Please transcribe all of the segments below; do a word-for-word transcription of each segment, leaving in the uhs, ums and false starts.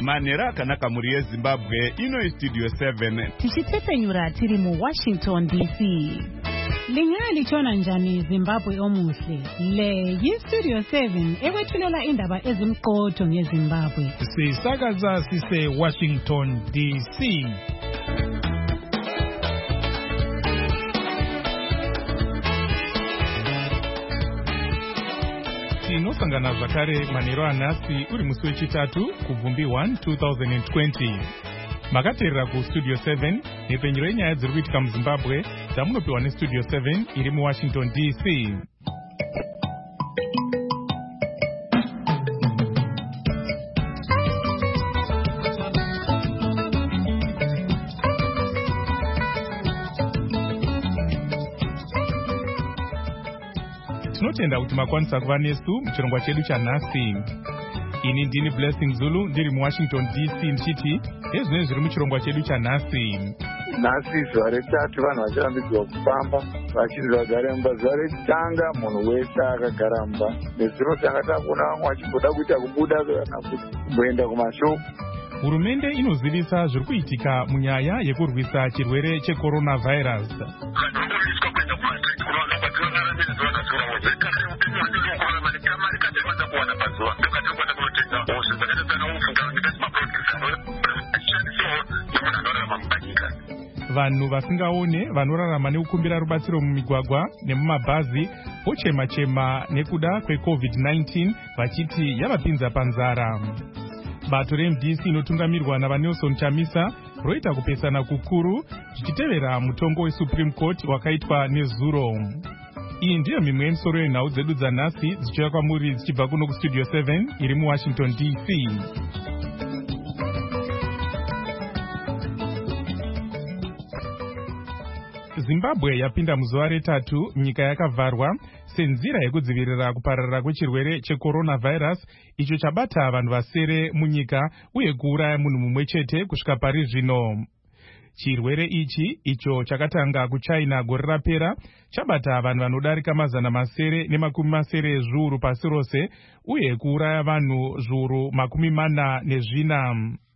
Manera akanaka muri yeZimbabwe ino Studio seven. Tichitsepenyura tiri mu Washington D C. Lingalitshona njani Zimbabwe omuhle? Le yi-Studio seven ekwethulela indaba ezimqotho ngeZimbabwe. Sisakaza sise Washington D C. Tinosangana zvakare manheru anhasi uri musi wechitatu kubvumbi one two thousand twenty. Makateerera kuStudio seven nepenyero yenyaya dziri kuitika muZimbabwe dzamunopiwa neStudio seven iri muWashington D C. Tinotenda kuti makwanisa kuva nesu muchirongwa chedu chanhasi. Ini ndini Blessing Zulu ndiri muWashington D C ndichiti ezvino zviri muchirongwa chedu chanhasi. Nhasi zuva retatu vanhu vachirambidzwa kufamba vachinzi vagare mumba. Zuva retanga munhu wese akagara mumba. Nezuro tanga takuona vamwe vachimboda kuita kubuda kana kumboenda kumashopu. Hurumende inozivisa zviri kuitika munyaya yekurwisa chirwere checoronavirus. Vanhu vasingaone vanorarama nekukumbira rubatsiro mumigwagwa nemumabhazi vochema-chema nekuda kwecovid nineteen vachiti yavapinza panzara. Bato reM D C inotungamirwa navaNelson Chamisa roita kupesana kukuru zvichitevera mutongo weSupreme Court wakaitwa nezuro. Iyi ndiyo mimwe yemisoro yenhau dzedu dzanhasi dzichiuya kwamuri dzichibva kuno kuStudio seven iri muWashington D C. Zimbabwe yapinda muzuva retatu nyika yakavharwa senzira yekudzivirira kupararira kwechirwere checoronavirus icho chabata vanhu vasere munyika uye kuuraya munhu mumwe chete kusvika pari zvino. Chirwere ichi icho chakatanga kuChina gore rapera chabata vanhu vanodarika mazana masere nemakumi masere ezviuru pasi rose uye kuuraya vanhu zviuru makumi mana nezvina.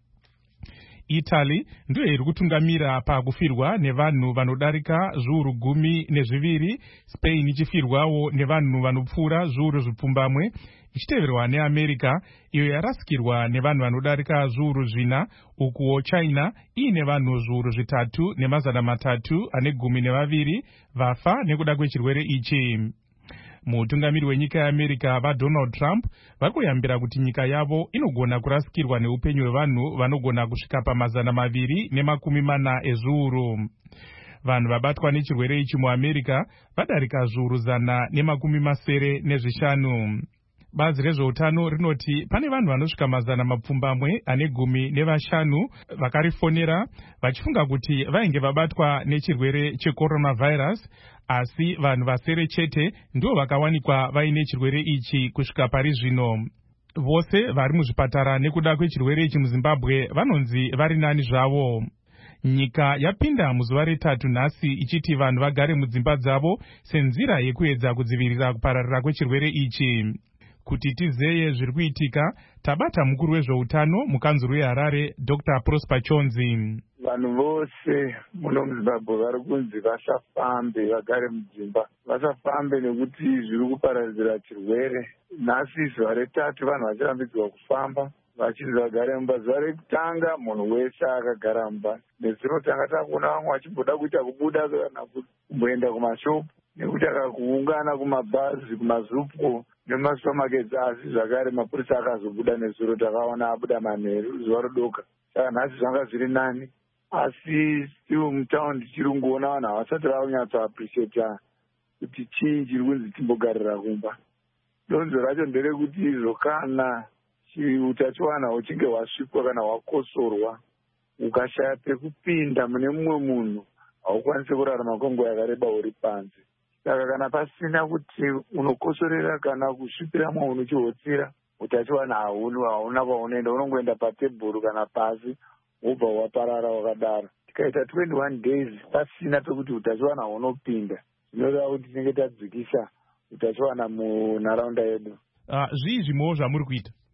Italy ndiyo iri kutungamira pakufirwa nevanhu vanodarika zviuru gumi nezviviri, Spain ichifirwawo nevanhu vanopfuura zviuru zvipfumbamwe, ichiteverwa neAmerica iyo yarasikirwa nevanhu vanodarika zviuru zvina, ukuwo China iine vanhu zviuru zvitatu nemazana matatu ane gumi nevaviri vafa nekuda kwechirwere ichi. Mutungamiri wenyika yeAmerica vaDonald Trump vari kuyambira kuti nyika yavo inogona kurasikirwa neupenyu hwevanhu vanogona kusvika pamazana maviri nemakumi mana ezviuru. Vanhu vabatwa nechirwere ichi muAmerica vadarika zviuru zana nemakumi masere nezvishanu. Bazi rezveutano rinoti pane vanhu vanosvika mazana mapfumbamwe ane gumi nevashanu vakarifonera vachifunga kuti vainge vabatwa nechirwere checoronavirus, asi vanhu vasere chete ndivo vakawanikwa vaine chirwere ichi kusvika pari zvino. Vose vari muzvipatara nekuda kwechirwere ichi muZimbabwe vanonzi vari nani zvavo. Nyika yapinda muzuva retatu nhasi ichiti vanhu vagare mudzimba dzavo senzira yekuedza kudzivirira kupararira kwechirwere ichi. Kuti tizeye zviri kuitika, tabata mukuru wezveutano mukanzuru weHarare Doctor Prosper Chonzi. Vanhu vose muno muZimbabwe vari kunzi vasafambe, vagare mudzimba. Vasafambe nekuti zviri kuparadzira chirwere. Nhasi zuva retatu vanhu vachirambidzwa kufamba vachinzi vagare mumba. Zuva rekutanga munhu wese akagara mumba. Nezuro tanga takuona vamwe vachimboda kuita kubuda kana kumboenda kumashopu nekuti akakuungana kumabhazi, kumazupco nemasupamaketsi, asi zvakare mapurisa akazobuda nezuro takaona abuda manheru zuva rodoka. Saka nhasi zvanga zviri nani, asi still mutaundi tichiri kungoona vanhu havasati vanyatso appreciata kuti chii chiri kunzi timbogarira kumba. Donzo racho nderekuti izvo kana utachiwana uchinge hwasvikwa kana hwakosorwa ukashaya pekupinda mune mumwe munhu haukwanisi kurarama kwenguva yakareba uri panze. Saka kana pasina kuti unokosorera kana kusvipira mwa unochihotsira, utachiwana hauna hauna kwaunoenda, unongoenda patebhuru kana pasi wobva waparara wakadaro. Tikaita twenty-one days pasina pekuti utachiwana hunopinda, zvinoreva kuti tinenge tadzikisa utachiwana munharaunda yedu. Uh, zvii zvimwewo zvamuri kuita?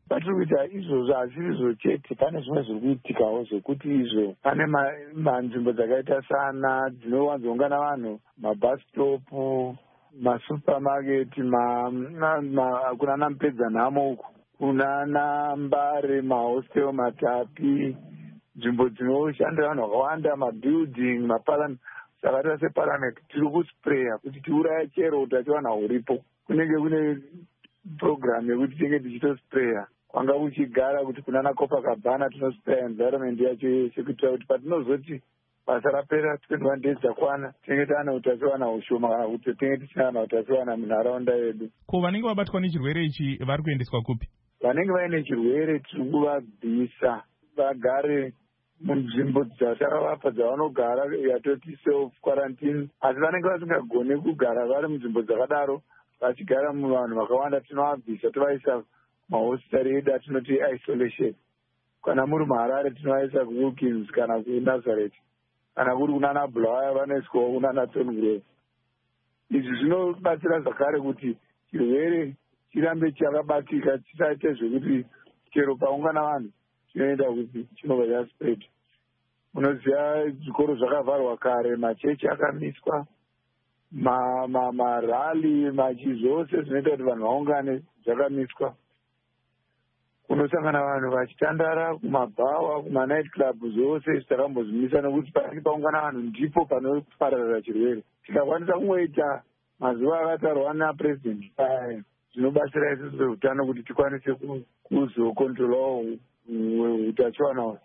vatiri kuita izvozvo asi izvo chete. Pane zvimwe zviri kuitikawo zvokuti izvo pane manzvimbo dzakaita sana dzinowanzoungana vanhu, mabus stop, masupermarket, kunana Mupedzanhamo uku, kunana Mbare, mahostel, matapi, nzvimbo dzinoshandira vanhu vakawanda, mabuilding, maparliament. Saka tira separliament tiri kuspreya kuti tiuraye chero utachiwana huripo. Kunenge kune program yekuti tinge tichitospreya kwanga kuchigara kuti kunana Copacabana tinospreya environment yacho yeshe kuitira kuti patinozoti basa rapera twenty-one days dzakwana tinenge taana utachiwana hushoma kana kuti tinenge tisina utachiwana munharaunda yedu. Ko vanenge vabatwa nechirwere ichi vari kuendeswa kupi? Vanenge vaine chirwere tiri kuvabvisa vagare munzvimbo dzataravapa dzavanogara yatoti self quarantine, asi vanenge vasingagone kugara vari munzvimbo dzakadaro vachigara muvanhu vakawanda tinovabvisa tovaisa mahositari edu atinoti isolation. Kana muri muHarare tinovaisa kuWilkins kana kuNazareth, kana kuri kunana Bulawayo vanoiswawo kunana Thorngrove. Izvi zvinobatsira zvakare kuti chirwere chirambe chakabatika, chisaite zvekuti chero paungana vanhu chinoenda kuti chinobva chaspread. Munoziva zvikoro zvakavharwa kare, machechi akamiswa, marali machi zvose zvinoita kuti vanhu vaungane zvakamiswa. Kunosangana vanhu vachitandara kumabhawa, kumanight club, zvose takambozvimisa nekuti panenge paungana vanhu ndipo panopararira chirwere. Tikakwanisa kungoita mazuva akatarwa napresident aya zvinobatsira isusu veutano kuti tikwanise kuzokontrolawo utachiwana.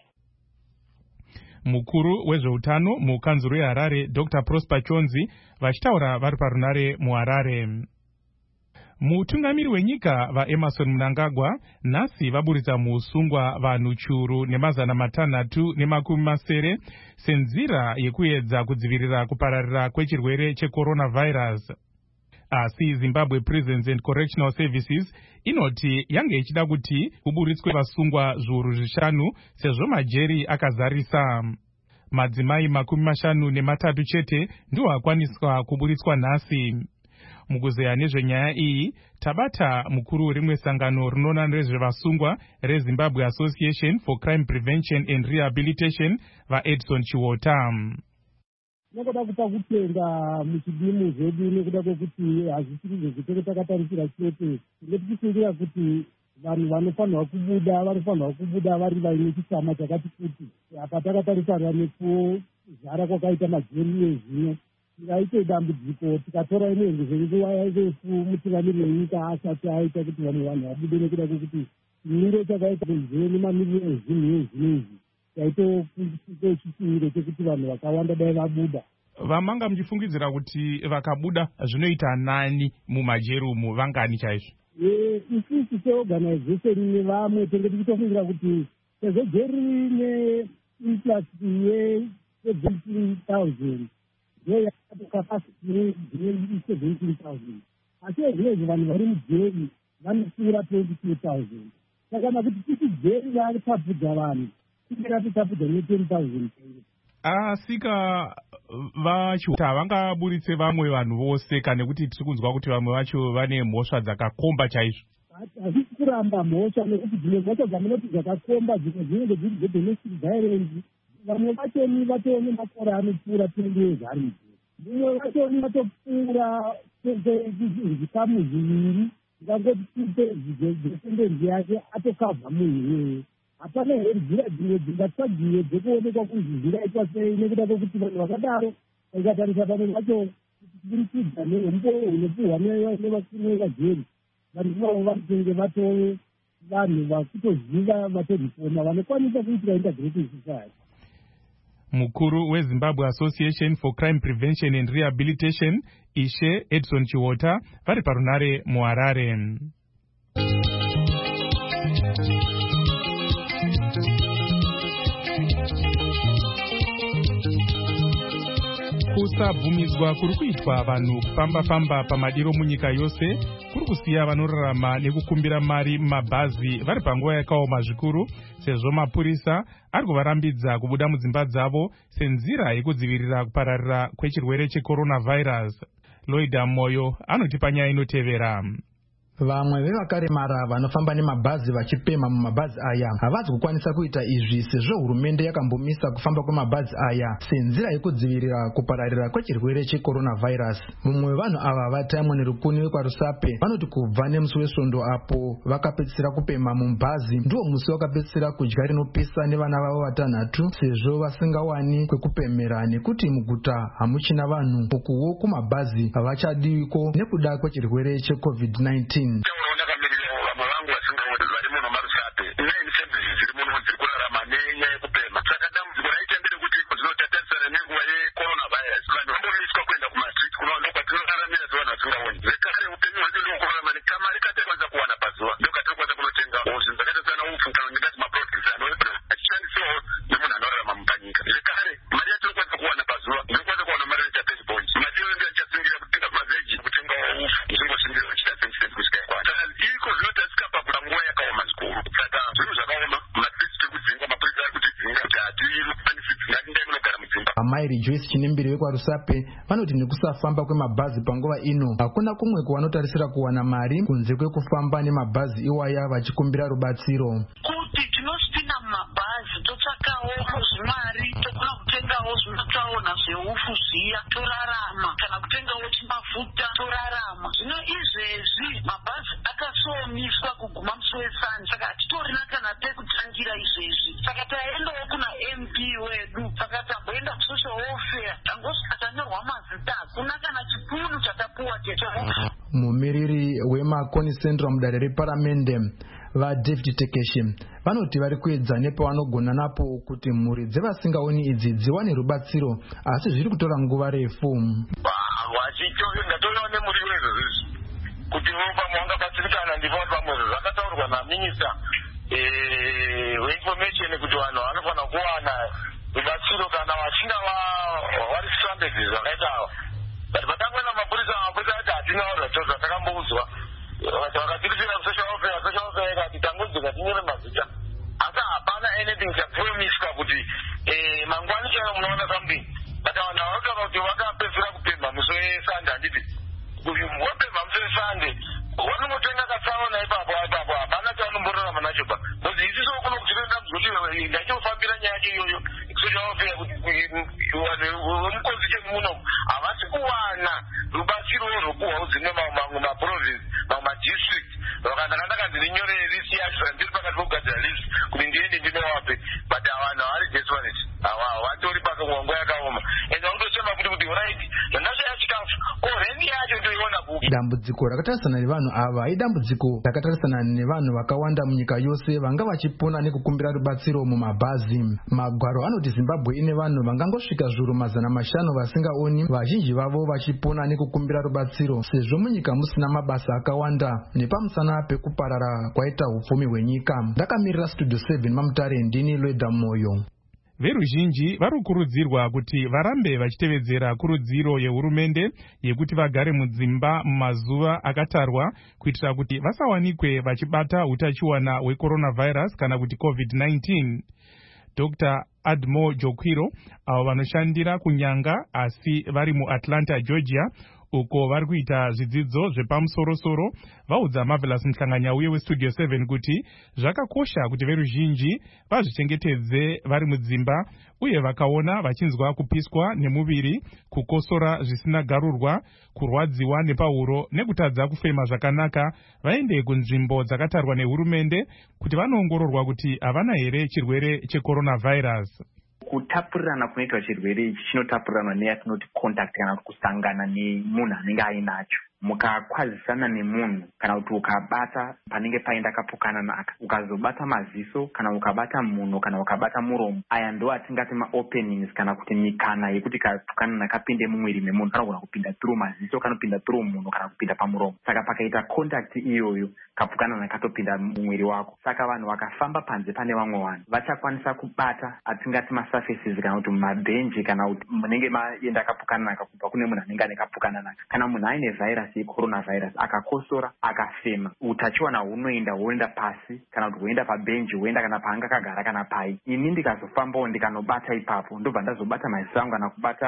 Mukuru wezveutano mukanzuro yeHarare Doctor Prosper Chonzi vachitaura vari parunare muHarare. Mutungamiri wenyika vaEmmerson Mnangagwa nhasi vaburitsa muusungwa vanhu churu nemazana matanhatu nemakumi masere senzira yekuedza kudzivirira kupararira kwechirwere checoronavirus. Asi Zimbabwe Prisons and Correctional Services inoti yange ichida kuti kuburitswe vasungwa zviuru zvishanu sezvo majeri akazarisa. Madzimai makumi mashanu nematatu chete ndiwo akwaniswa kuburitswa nhasi. Mukuzeya nezvenyaya iyi tabata mukuru rimwe sangano rinoona nezvevasungwa reZimbabwe Association for Crime Prevention and Rehabilitation vaEdson Chiwota. Nokuda kupa kutenda muchidimu zvedu nekuda kwekuti hazvisiri zvezvitoro takatarisira chete, ngetichifungira kuti vanhu vanofanirwa kubuda vanofanirwa kubuda vari vaine chitsama chakati kuti apa takatarisana nekuzara kwakaita majeri ezvino tikaite dambudziko tikatora inenge zvenguva yarefu mutungamiri wenyika asati aita kuti vamwe vanhu vabude nekuda kwekuti chimiro chakaita kuzveni mamiriro ezvinhu ezvino izvi chaitokusike chishuviro chekuti vanhu vakawanda dai vabuda. Vamanga muchifungidzira kuti vakabuda zvinoita nani mumajeri umu vangani chaizvo? Isusu seorganization nevamwe tenge tichitofungira kuti sezvo jeri neinflux ye-seventeen thousand ndo yakatokapasiti ye-seventeen thousand, asi ezvinezvo vanhu vari mujeri vanopfuura twenty-two thousand. Saka nakuti tisi jeri vatapudza vanhu tikatitapudza ne-ten thousand. Asika vachiwota havangaburitse vamwe vanhu vose kana kuti tiri kunzwa kuti vamwe vacho vane mhosva dzakakomba chaizvo? Hazvisi kuramba mhosva nekuti dzimwe mhosva dzamunoti dzakakomba dzimwe dzinenge dziri dzedomestic violence. Vamwe vachoni vatone makore anopfuura twenty years ari mujeri. Vimwe vachoni vatopfuura zvikamu zviviri zvikangoti dzesendenzii yake atokavha munhu iyeye. Hapana here nzira dzimwe dzingatsvagiwe dzekuonekwa kuti zvingaitwa sei nekuda kwekuti vanhu vakadaro ikatarisa pamwe vacho kuburikidza neumbo hunopuhwa nevakuru vejeri, vanhu ivavo vanenge vatove vanhu vakutoziva vatorifoma vanokwanisa kuitira integrating society. Mukuru weZimbabwe Association for Crime Prevention and Rehabilitation Ishe Edson Chiwota vari parunare muHarare. Kusabvumidzwa kuri kuitwa vanhu kufamba-famba pamadiro munyika yose kuri kusiya vanorarama nekukumbira mari mumabhazi vari panguva yakaoma zvikuru, sezvo mapurisa ari kuvarambidza kubuda mudzimba dzavo senzira yekudzivirira kupararira kwechirwere checoronavirus. Loida Moyo anotipa nyaya inotevera. Vamwe vevakaremara vanofamba nemabhazi vachipema mumabhazi aya havazi kukwanisa kuita izvi sezvo hurumende yakambomisa kufamba kwemabhazi aya senzira yekudzivirira kupararira kwechirwere cheCoronavirus. Mumwe wevanhu ava vataimwa nerukuni wekwaRusape vanoti kubva nemusi wesvondo apo vakapedzisira kupema mubhazi ndiwo musi wakapedzisira kudya rinopisa nevana vavo vatanhatu sezvo vasingawani kwekupemera nekuti muguta hamuchina vanhu ukuwo kumabhazi havachadiwiko nekuda kwechirwere cheCovid nineteen. Amairi Joyce Chinimbiri wekwaRusape vanoti nekusafamba kwemabhazi panguva ino hakuna kumwe kwavanotarisira kuwana mari kunze kwekufamba nemabhazi iwaya vachikumbira rubatsiro. Kuti tinosipinda mumabhazi totsvakawo mari tokona kutengawo zvinotsaona zveufu zviya torarama kana kutengawo chimafuta torarama. Zvino izvezvi mabhazi akasomiswa kuguma musi wesanje saka hatitorina kana pekutangira izvezvi saka taendawo kuna M P wedu saka tamboenda kusocial welfare tangosvika tanyorwa mazita hakuna kana chipunu chatapuwa checho. Mumiriri weMakoni Central mudare reparamende vaDavid Tekeshe vanoti vari kuedza nepavanogona napo kuti mhuri dzevasingaoni idzi dziwane rubatsiro asi zviri kutora nguva refu. Ndatoona nemuri wezvezvi kuti pamwe vangabatsirikana ndipo pamwe zvakataurwa naminista weinformation kuti vanhu vanofanira kuwana rubatsiro kana vachinga vari stranded zvakaita ava. But patangoenda mapurisa mapurisa ati hatina zvacho zvatakamboudzwa vakatirisira kusocial welfare social welfare ikati tangodzika tinyore mazita asi hapana anything chapromiswa kuti mangwani chaivo munoona something. But vanhu vanotaura kuti vakapedzisira kupemha musi wesande handiti wapemha musi wesande vanomotenga katsaona ipapo ipapo hapana chavanomborarama nacho pa because isiso kuno kutienda kuti ndachofambira nyaya yacho iyoyo social welfare kuti mukozi chemuno havasi kuwana rubatsiro rwokuhwa dzimwe mamwe maprovince mamwe madistrict vakandakanaka ndirinyore list yacho ndiri pakati pokugadzira list kuti ndiende ndinowape but vanhu havari desperate vatori pakangwanguva yakaoma ende vanotosema kuti kuti right ndashaya chikafu ko reni yacho ndoiona kupi. Dambudziko rakatarisana nevanhu ava idambudziko rakatarisana nevanhu vakawanda munyika yose vanga vachipona nekukumbira rubatsiro mumabhazi. Magwaro anoti Zimbabwe ine vanhu vangangosvika zviuru mazana mashanu vasingaoni, vazhinji vavo vachipona nekukumbira rubatsiro sezvo munyika musina mabasa akawanda nepamusana pekuparara kwaita upfumi hwenyika. Ndakamirira Studio seven Mamutare ndini Lweda Moyo. Veruzhinji varikukurudzirwa kuti varambe vachitevedzera kurudziro yehurumende yekuti vagare mudzimba mumazuva akatarwa kuitira kuti vasawanikwe vachibata utachiwana hwecoronavirus kana kuti COVID nineteen. Doctor Admo Jokwiro avo vanoshandira kunyanga asi vari muAtlanta, Georgia uko vari kuita zvidzidzo zvepamusoro-soro vaudza Marvelous Muhlanganyauye weStudio seven kuti zvakakosha kuti veruzhinji vazvichengetedze vari mudzimba uye vakaona vachinzwa kupiswa nemuviri, kukosora zvisina garurwa, kurwadziwa nepahuro nekutadza kufema zvakanaka vaende kunzvimbo dzakatarwa nehurumende kuti vanoongororwa kuti havana here chirwere checoronavirus. Kutapurirana kunoitwa chirwere ichi chinotapuriranwa neyatinoti contact kana kuti kusangana nemunhu anenge ainacho. Mukakwazisana nemunhu kana kuti ukabata panenge paenda kapukana naka, ukazobata maziso kana ukabata munhu kana ukabata muromo, aya ndo atingati maopenings kana kuti mikana yekuti kapukana nakapinde mumwiri memunhu kanogona kupinda through maziso, kanopinda through munhu kana kupinda pamuromo. Saka pakaita contact iyoyo kapukana nakatopinda mumwiri wako. Saka vanhu vakafamba panze pane vamwe vanhu vachakwanisa kubata atingati masurfaces kana kuti mabhenji kana kuti munenge maenda kapukana naka kubva kune munhu anenge ane kapukana naka. Kana munhu aine virus yecoronavirus akakosora akafema, utachiwana hunoenda huenda pasi kana kuti huenda pabhenji huenda kana paanga kagara kana pai. Ini ndikazofambawo ndikanobata ipapo ndobva ndazobata maziso angu kana kubata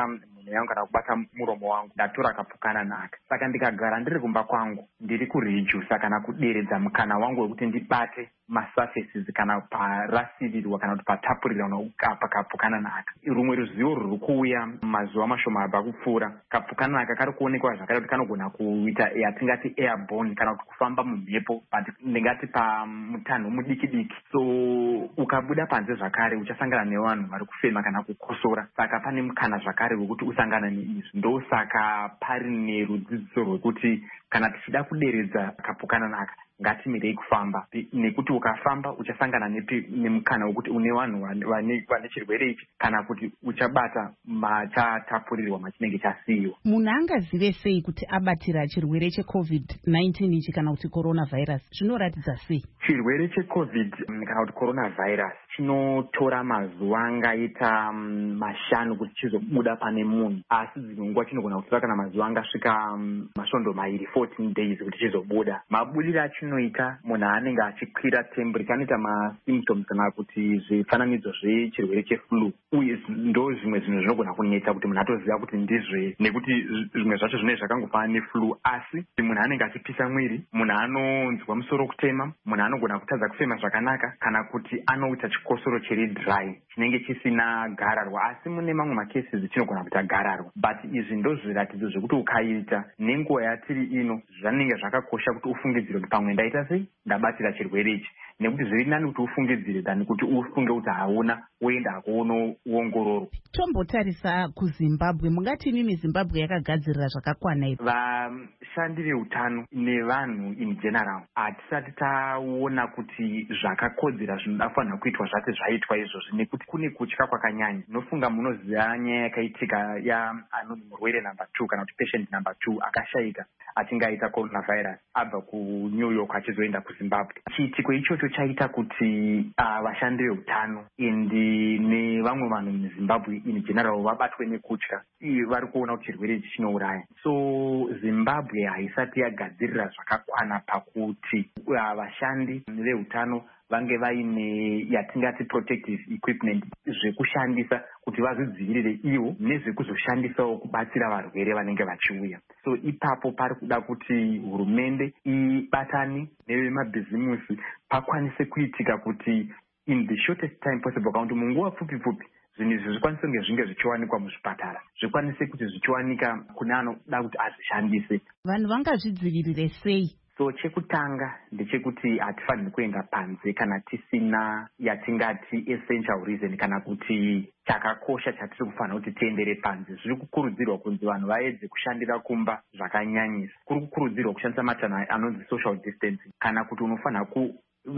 mhino yangu kana kubata muromo wangu ndatora kapukana naka. Saka ndikagara ndiri kumba kwangu ndiri kurejusa kana kuderedza mukana wangu wekuti ndibate masurfaces kana parasirirwa kana kuti patapurirwa pakapukana naka. Rumwe ruzivo ruri kuuya mazuva mashoma abva kupfuura, kapukana naka kari kuonekwa zvakare kuti kanogona kuita yatingati airborne kana kuti kufamba mumhepo but ndingati pamutanho mudiki diki. So ukabuda panze zvakare uchasangana nevanhu vari kufema kana kukosora, saka pane mukana zvakare wekuti usangana neizvi. Ndosaka pari nerudzidziso rwekuti kana tichida kuderedza kapukana naka ngatimirei kufamba, nekuti ukafamba uchasangana nemukana wekuti une vanhu vane chirwere ichi kana kuti uchabata machatapurirwa machinenge chasiyiwa. Munhu angazive sei kuti abatira chirwere checovid nineteen ichi kana kuti coronavirus? Zvinoratidza sei? Chirwere checovid kana kuti coronavirus chinotora mazuva angaita mashanu kuti chizobuda pane munhu, asi dzimwe nguva chinogona kutora kana mazuva angasvika masvondo mairi fourteen days kuti chizobuda. Mabudiro achinoita munhu anenge achikwira temperature anoita masymptoms kana kuti zvifananidzo zvechirwere cheflu, uye ndo zvimwe zvinhu zvinogona kunetsa kuti munhu atoziva kuti ndizve, nekuti zvimwe zvacho zvinenge zvakangofanana neflu. Asi munhu anenge achipisa mwiri, munhu anonzwa musoro kutema, munhu anogona kutadza kufema zvakanaka kana kuti anoita chikosoro chiri dry chinenge chisina gararwa, asi mune mamwe macases chinogona kuita gararwa. But izvi ndo zviratidzo zvekuti ukaita nenguva yatiri ino zvanenge zvakakosha kuti ufungidzire kuti pamwe ndaita sei ndabatira chirwere ichi, nekuti zviri nani kuti ufungidzire than kuti ufunge kuti hauna woenda kuonoongororwa. Tombotarisa kuZimbabwe, mungati nini Zimbabwe yakagadzirira zvakakwana here? Vashandi veutano nevanhu in general hatisati taona kuti zvakakodzera zvinofanira kuitwa zvati zvaitwa izvozvi, nekuti kune kutya kwakanyanya. Nofunga munoziva nyaya yakaitika yaanonzi murwere number two kana kuti patient number two akashayika achinge aita coronavirus abva kuNew York achizoenda kuZimbabwe. Chiitiko ichocho chaita kuti uh, vashandi veutano indi nevamwe vanhu muZimbabwe in general vabatwe nekutya, vari kuona kuti chirwere ichi chinouraya. So Zimbabwe haisati yagadzirira zvakakwana pakuti uh, vashandi veutano vange vaine yatingati protective equipment zvekushandisa kuti vazvidzivirire ivo nezvekuzoshandisawo kubatsira varwere vanenge vachiuya. So ipapo pari kuda kuti hurumende ibatane nevemabhizimusi pakwanise kuitika kuti in the shortest time possible kana kuti munguva pfupi pfupi zvinhu izvi zvikwanise kunge zvinge zvichiwanikwa muzvipatara, zvikwanise kuti zvichiwanika kune anoda kuti azvishandise. Vanhu vangazvidzivirire sei? So chekutanga ndechekuti hatifaniri kuenda panze kana tisina yatingati essential reason kana kuti chakakosha chatiri kufanira kuti tiendere panze. Zviri kukurudzirwa kunzi vanhu vaedze kushandira kumba zvakanyanyisa. Kuri kukurudzirwa kushandisa matanho anonzi social distancing, kana kuti unofanira ku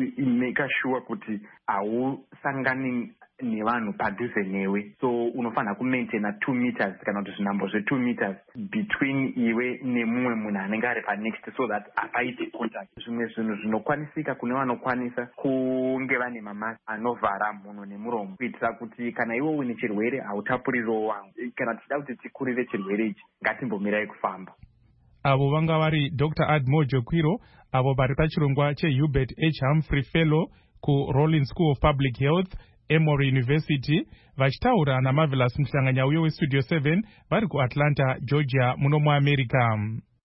make sure kuti hausangani nevanhu padhuze newe. So unofanira kumaintaina two meters kana kuti zvinhambo zve-two meters between iwe nemumwe munhu anenge ari panext, so that hapaiti contact. Zvimwe zvinhu zvinokwanisika kune vanokwanisa kunge vane mamasi anovhara mhuno nemuromo kuitira kuti kana iwe une chirwere hautapuririwo wangu. Kana tichida kuti tikurire chirwere ichi ngatimbomirai kufamba. Avo vanga vari Doctor Admo Jokwiro, avo vari pachirongwa cheHubert H. Humphrey Fellow kuRollins School of Public Health, Emory University, vachitaura naMarvelous Mhlanganya uyo weStudio seven vari kuAtlanta, Georgia, muno muAmerica.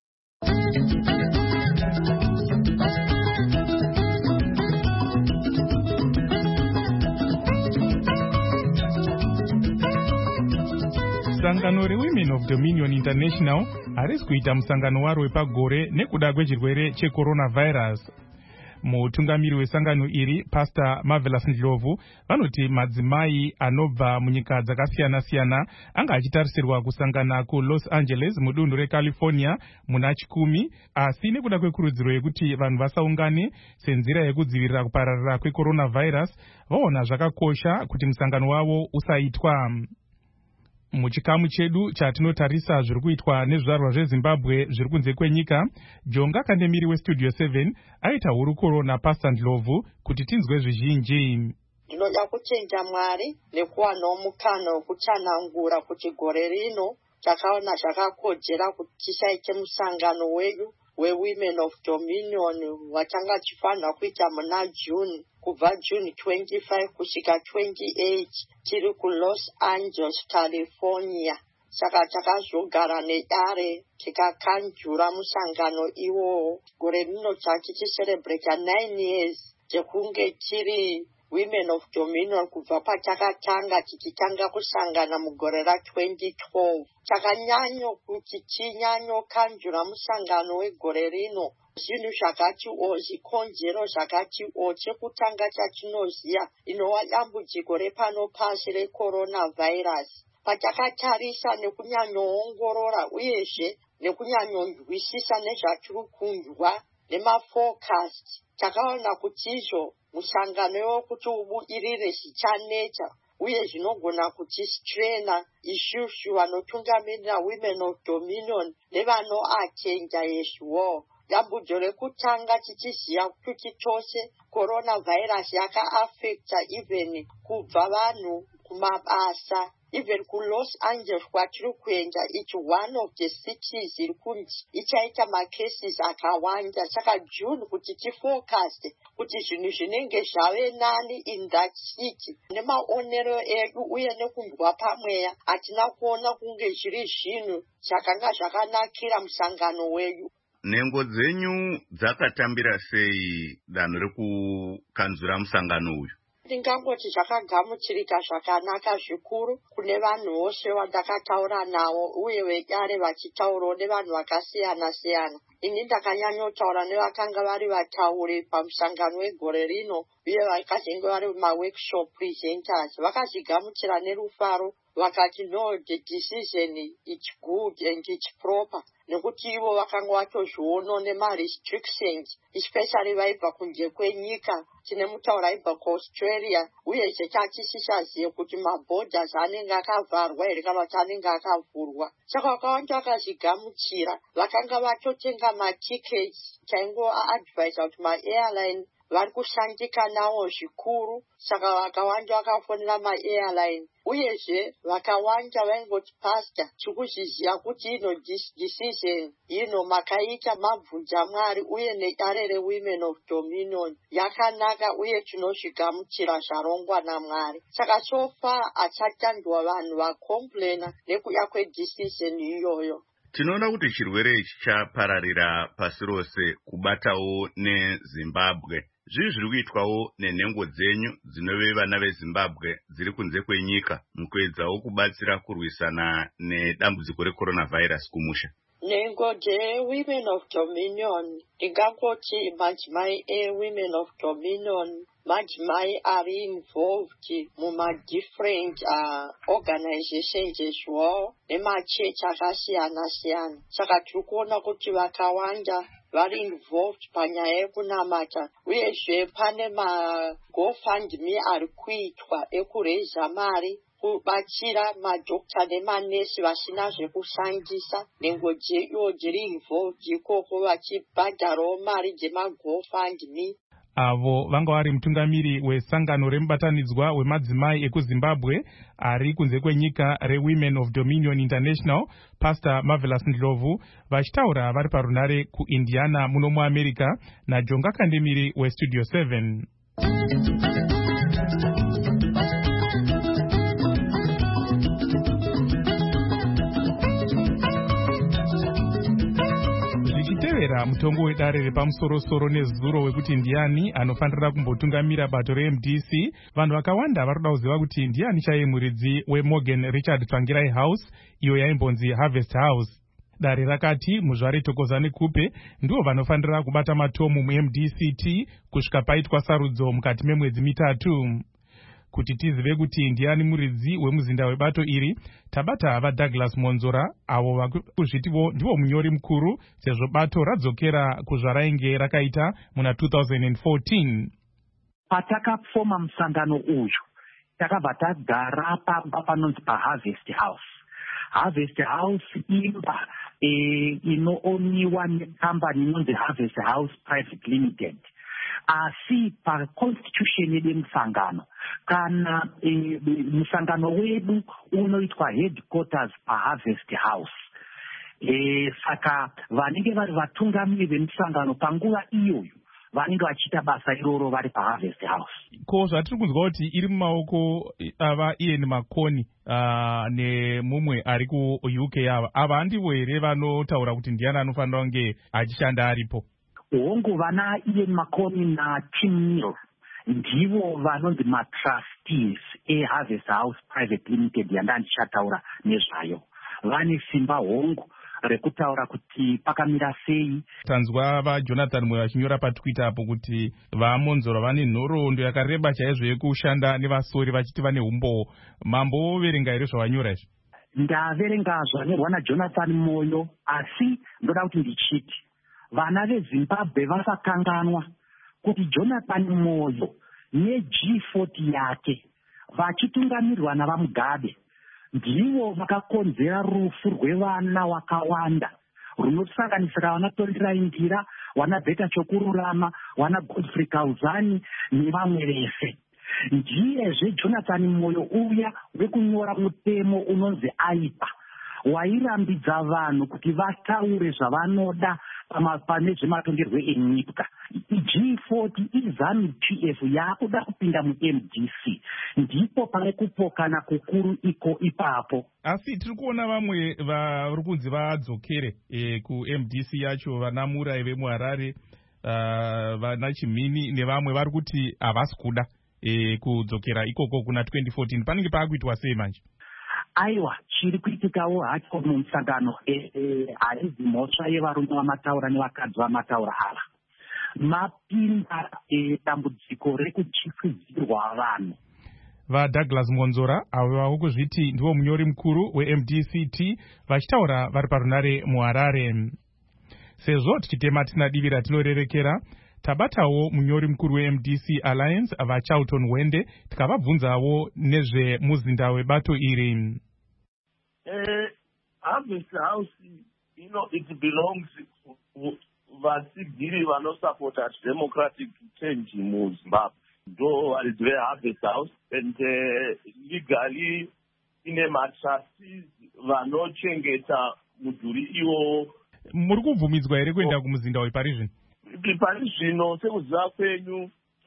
Sangano reWomen of Dominion International harisi kuita musangano waro wepagore nekuda kwechirwere checoronavirus. Mutungamiri wesangano iri, Pastor Marvelous Ndlovu, vanoti madzimai anobva munyika dzakasiyana-siyana anga achitarisirwa kusangana kuLos Angeles mudunhu reCalifornia muna chikumi, asi nekuda kwekurudziro yekuti vanhu vasaungane senzira yekudzivirira kupararira kwecoronavirus, vaona zvakakosha kuti musangano wavo usaitwa. Muchikamu chedu chatinotarisa zviri kuitwa nezvizvarwa zveZimbabwe zviri kunze kwenyika, Jonga Kandemiri weStudio seven aita hurukuro naPastor Ndlovu kuti tinzwe zvizhinji. Ndinoda kutenda Mwari nekuwanawo mukana wokutsanangura kuti gore rino takaona zvakakodzera kuti tisaite musangano wedu weWomen of Dominion watanga tifanira kuita muna June, kubva June twenty-five kusvika twenty-eight tiri kuLos Angeles, California. saka takazogara nedare tikakanjura musangano iwowo. Gore rino tichicelebrata nine years tekunge tiri Women of Dominion kubva patakatanga tichitanga kusangana mugore ra twenty twelve. Takanyanyo kuti tinyanyo kanjura musangano wegore rino. Zvinhu zvakati o zvikonzero zvakati o chekutanga chatinoziya inova dambudziko repano pasi recoronavirus. Patakatarisa nekunyanyoongorora uyezve nekunyanyonzwisisa nezvatiri kunzwa nemafocast, takaona kuti izvo musangano wekuti ubudirire zvichaneta uye zvinogona kuchistrena ishushu vanotungamirira Women of Dominion nevanoatenda yezviwo. Dambudzo rekutanga tichiziya kuti chose coronavirus yakaafecta even kubva vanhu kumabasa. Even ku Los Angeles kwatiri kuenda, it's one of the cities iri kunzi ichaita macases akawanda. Saka June kuti tifocus kuti zvinhu zvinenge zvave nani in that city. Nemaonero edu uye nekunzwa pamweya hatina kuona kunge zviri zvinhu zvakanga zvakanakira musangano wedu. Nhengo dzenyu dzakatambira sei danho rekukanzura musangano uyu? Ndingangoti zvakagamuchirika zvakanaka zvikuru kune vanhu vose vandakataura navo uye vedare vachitaurawo nevanhu vakasiyana siyana. Ini ndakanyanyotaura nevakanga vari vatauri pamusangano wegore rino uye vakazenge vari maworkshop presenters. Vakazvigamuchira nerufaro vakati no, the decision it's good and it's proper. Nekuti ivo vakanga vatozviono nema-restrictions especially vaibva kunze kwenyika. Tine mutauro aibva kuAustralia uye chetachisaziye kuti maborders anenge akavharwa here kana kuti anenge akavhurwa. Saka vakawanda vakazvigamuchira, vakanga vatotenga matickets. Chaingo advise kuti ma-airline vari kushandika nawo zvikuru, saka vakawanda vakafonera ma-airline. Uyezve vakawanda vaingoti pastor tikuzviziya kuti ino decision ino makaita mabvunza Mwari uye nedare reWomen of Dominion yakanaka uye tinozvigamuchira zvarongwa naMwari. Saka so far hachatandwa vanhu vacomplaina nekuda kwedecision iyoyo. Tinoona kuti chirwere ichi chapararira pasi rose kubatawo neZimbabwe. Zviri zviri kuitwawo nenhengo dzenyu dzinove vana veZimbabwe dziri kunze kwenyika mukuedzawo kubatsira kurwisana nedambudziko recoronavirus kumusha. Nhengo dzeWomen of Dominion ndingangoti madzimai eWomen of Dominion madzimai ari involved muma-different uh, organizations ezviwo nemachechi akasiyana siyana. Saka tiri kuona kuti vakawanda vari involved panyaya yekunamata uyezve pane ma-GoFundMe ari kuitwa ekureisa mari kubatsira madhokta nemanesi vasina zvekushandisa. Nhengo dzeyo dziri involved ikoko vachibhadharawo mari dzema-GoFundMe. Avo vanga vari mutungamiri wesangano remubatanidzwa wemadzimai ekuZimbabwe ari kunze kwenyika reWomen of Dominion International, Pastor Marvelous Ndlovu, vachitaura vari parunare kuIndiana muno muAmerica naJonga Kandemiri weStudio seven. Zvichitevera mutongo wedare repamusoro-soro nezuro wekuti ndiani anofanira kumbotungamira bato reM D C, vanhu vakawanda vari kuda kuziva kuti ndiani chaiye muridzi weMorgan Richard Tsvangirai House, iyo yaimbonzi Harvest House. Dare rakati muzvare Thokozani Kupe ndivo vanofanira kubata matomu muM D C T kusvika paitwa sarudzo mukati memwedzi mitatu. Kuti tizive kuti ndiani muridzi wemuzinda webato iri, tabata vaDouglas Monzora, avo vakuzvitivo ndivo munyori mukuru sezvo bato radzokera kuzvarainge rakaita muna two thousand fourteen. Patakafoma musangano uyu takabva tagara pamba panonzi paHarvest House. Harvest House imba e, inooniwa nekambani inonzi Harvest House Private Limited. Asi paconstitution yedu musangano kana e, musangano wedu unoitwa headquarters paHarvest House. E, saka vanenge vari vatungamiri vemusangano panguva iyoyo vanenge vachiita basa iroro vari paharvest house. Ko zvatiri kunzwa kuti iri mumaoko ava Ian Makoni uh, nemumwe ari ku-U K ava ava handivo here vanotaura kuti ndiani anofanira kunge achishanda aripo? Hongu vana Ian Makoni naTim Neal ndivo vanonzi matrustees eHarvest House Private Limited yandandichataura nezvayo. Vane simba hongu rekutaura kuti pakamira sei. Tanzwa vaJonathan mwe vachinyora paTwitter apo kuti vamonzora vane nhoroondo yakareba chaizvo yekushanda nevasori vachiti vane umbo. Mambo verenga here zvavanyora izvi? Ndaverenga zvanyorwa naJonathan Moyo, asi ndoda kuti ndichiti vana veZimbabwe vasakanganwa kuti Jonathan Moyo neG forty yake vachitungamirirwa navaMugabe ndivo vakakonzera rufu rwevana wakawanda runosanganisira vana Tondirai Ndira, vana Beta Chokururama, vana Godfrey Kauzani nevamwe vese. Ndiyezve Jonathan Moyo uya wekunyora mutemo unonzi aipa wairambidza vanhu kuti vataure zvavanoda pane zvematongerwe enyika. G forty iZANU P F yakuda kupinda mu-M D C, ndipo pane kupokana kukuru iko ipapo. Asi tiri kuona vamwe vari kunzi vadzokere e, ku-M D C yacho, vana Murai vemuHarare, uh, vana Chimini nevamwe vari kuti havasi kuda e, kudzokera ikoko kuna twenty fourteen. Panenge paakuitwa sei manje? Aiwa, chiri kuitikawo hacho mumusangano haidzi mhosva yevarume vamataura nevakadzi vamataura ava. Mapinda dambudziko rekutyisidzirwa vanhu. VaDouglas Monzora avo vavo kuzviti ndivo munyori mukuru we-M D C T vachitaura vari parunare muHarare. Sezvo tichitema tina divi ratinorerekera, tabatawo munyori mukuru we-M D C Alliance vaCharlton Wende tikavabvunzawo nezvemuzinda webato iri. Uh, Harvest House, you know, it belongs to vasigiri vanosupporta democratic change muZimbabwe. Ndo varidzi veHarvest House and uh, legally ine matrustees vanochengeta mudhuri iwo. Muri kubvumidzwa here kuenda kumuzinda wepari zvino? Pari zvino sekuziva kwenyu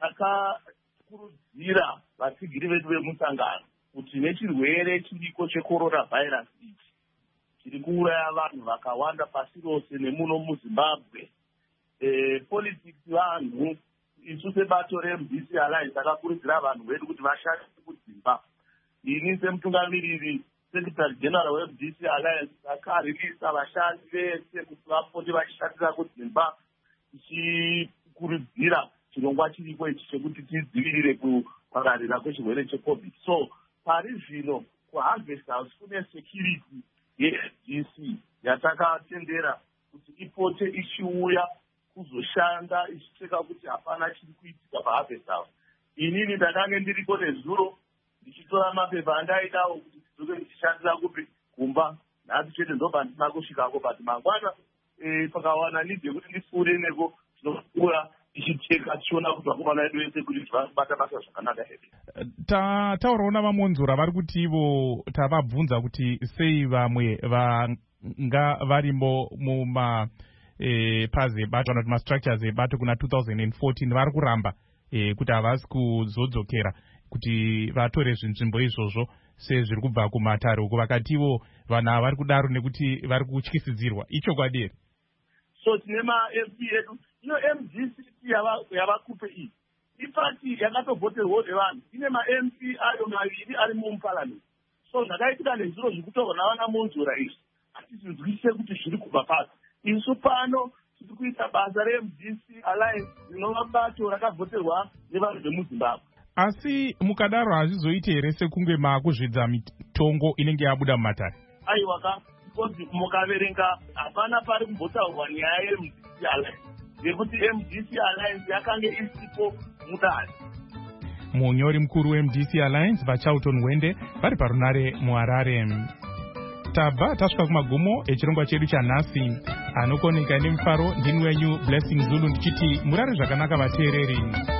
takakurudzira vasigiri vedu vemusangano kuti nechirwere chiriko checoronavirus ichi chiri kuuraya vanhu vakawanda pasi rose nemuno muZimbabwe. E, politics vanhu isu sebato re-M D C Alliance takakurudzira vanhu vedu kuti vashande kudzimba. Ini semutungamiriri Secretary General we-M D C Alliance akaririsa vashandi vese kuti vapote vachishandira kudzimba, tichikurudzira chirongwa chiriko ichi chekuti tidzivirire kupararira kwechirwere cheCovid. So pari zvino kuHarvest House kune security ye-M D C yatakatendera kuti ipote ichiuya kuzoshanda ichicheka kuti hapana chiri kuitika paHarvest House. Inini ndakange ndiriko nezuro ndichitora mapepa andaidawo kuti tizoke ndichishandira kupi kumba. Nhasi chete ndobva ndisina kusvikako, but mangwana e, pakawana nidhi yekuti ndipfuure neko tinokura tichiteka tichiona kuti vakomana vedu vese kuti varikubata basa zvakanaka here. Taurawo navamonzora vari kuti ivo tavabvunza kuti sei vamwe vanga varimo muma e, pazi ebato kana kuti mastructures ebato kuna two thousand fourteen vari kuramba e, kuti havasi kuzodzokera kuti vatore zvinzvimbo izvozvo sezviri kubva kumatare uko. Vakati ivo vanhu ava vari kudaro nekuti vari kutyisidzirwa. Ichokwadi here? So tine ma-M P edu, ino M D C yavakupe iyi ipati yakatovhoterwawo nevanhu, ine ma-M P ayo maviri ari muparliament. So zvakaitika nezviro zvikutorwa navana Monzora izvi hatizvinzwisise kuti zviri kubva pasi. Isu pano tiri kuita basa re-M D C Alliance rinova bato rakavhoterwa nevanhu vemuZimbabwe. Asi mukadaro hazvizoiti here sekunge maakuzvidza mitongo inenge yabuda mumatare? Aiwa ka, because mukaverenga hapana pari kumbotaurwa nyaya ye-M D C Alliance yekuti M D C Alliance yakange isipo mudare. Munyori mukuru we-M D C Alliance vaCharlton Wende vari parunare muHarare. Tabva tasvika kumagumo echirongwa chedu chanhasi. Anokoneka nemufaro ndini wenyu Blessing Zulu ndichiti murare zvakanaka vateereri.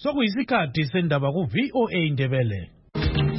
sokuyisikhathi sendaba ku-V O A Ndebele.